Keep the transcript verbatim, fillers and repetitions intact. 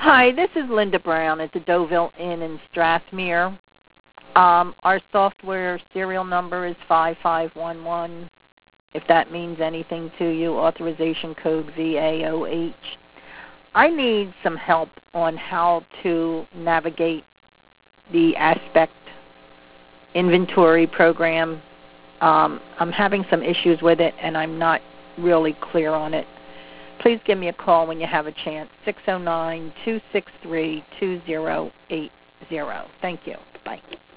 Hi, this is Linda Brown at the Deauville Inn in Strathmere. Um, our software serial number is five five one one. If that means anything to you, authorization code V A O H. I need some help on how to navigate the Aspect inventory program. Um, I'm having some issues with it, and I'm not really clear on it. Please give me a call when you have a chance, six oh nine, two six three, two oh eight oh. Thank you. Bye.